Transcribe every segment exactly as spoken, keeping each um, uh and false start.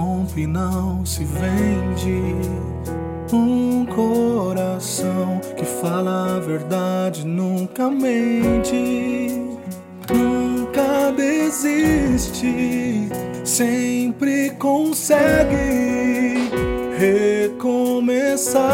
corrompe, não se vende. Um coração que fala a verdade, nunca mente, nunca desiste, sempre consegue recomeçar.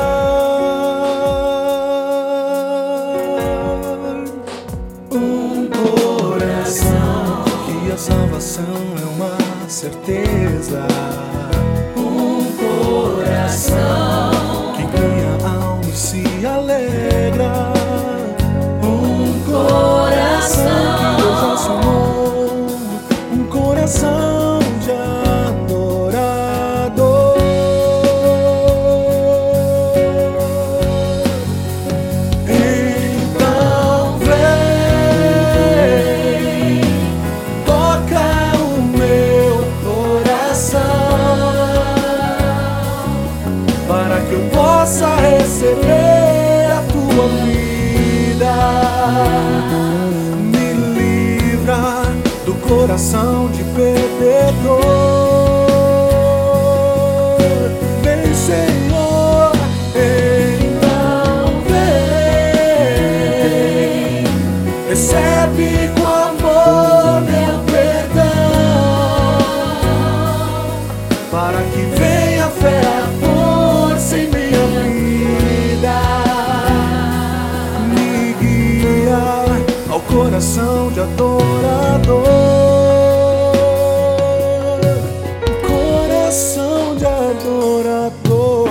Um coração que a salvação é uma certeza. Um coração que ganha a alma e se alegra. Um coração que Deus já sonhou. Um coração de adorador. Então vem, toca o meu coração, para que eu possa receber a tua vida. Me livra do coração de perdedor. Vem, Senhor, então vem, recebe com amor meu perdão, para que venha a fé, a força em minha vida. Me guia ao coração de adorador. Coração de adorador.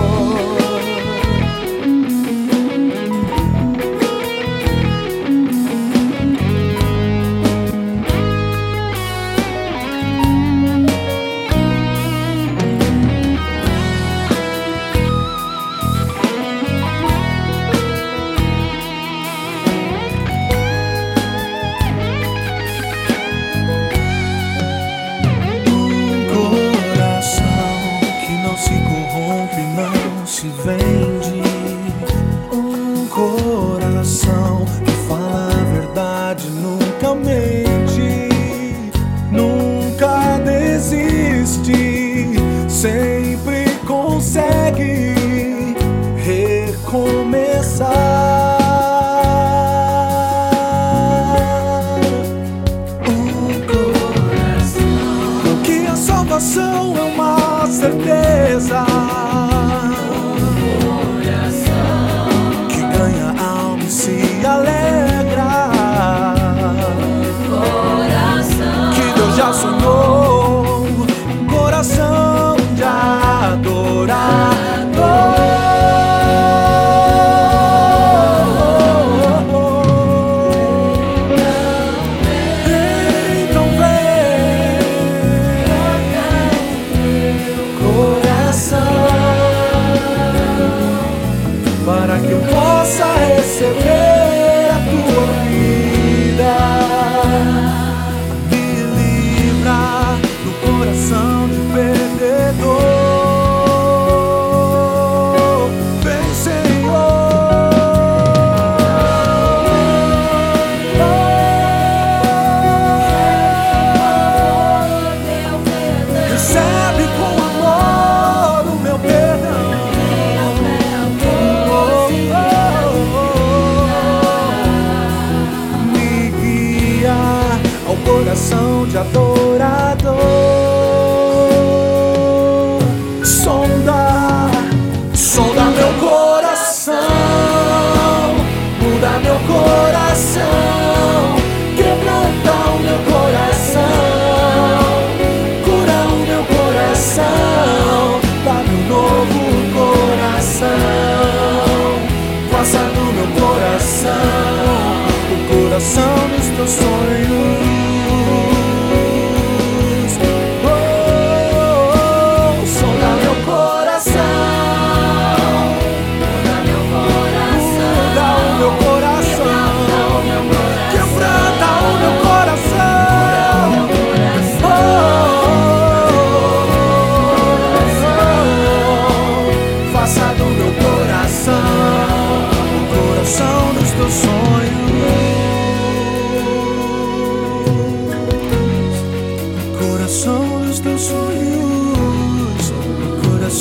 Se vende. Um coração que fala a verdade, nunca mente, nunca desiste, sempre consegue recomeçar. Um coração que a salvação é uma certeza. Se alegra, coração que Deus já sonhou, um coração de adorador. Então vem, coração, para que eu possa receber a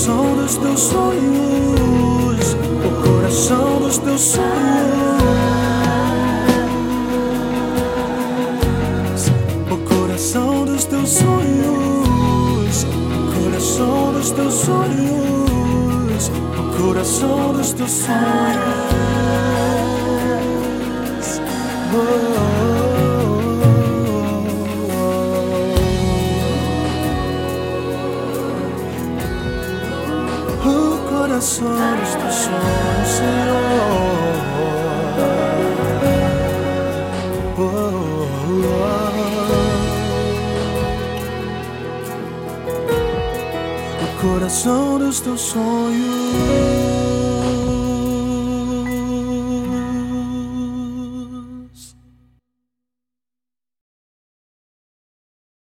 coração dos teus sonhos, o coração dos teus sonhos, o coração dos teus sonhos, o coração dos teus sonhos, o coração dos teus sonhos. Oh, o coração dos teus sonhos, Senhor. Oh, oh, oh. O coração dos teus sonhos.